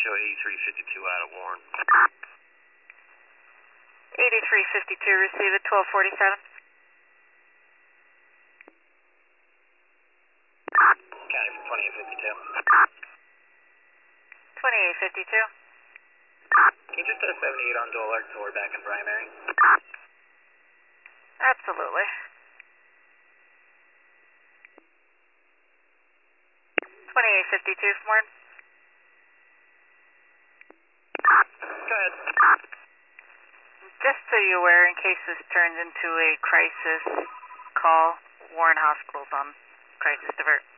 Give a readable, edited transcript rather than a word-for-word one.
show 8352 out of Warren. 8352, receive it, 1247. County for 2852. 2852. Can you just put a 78 on dual alert till we're back in primary? Absolutely. 2852 from Warren. Go ahead. Just so you're aware, in case this turns into a crisis call, Warren Hospital's on crisis divert.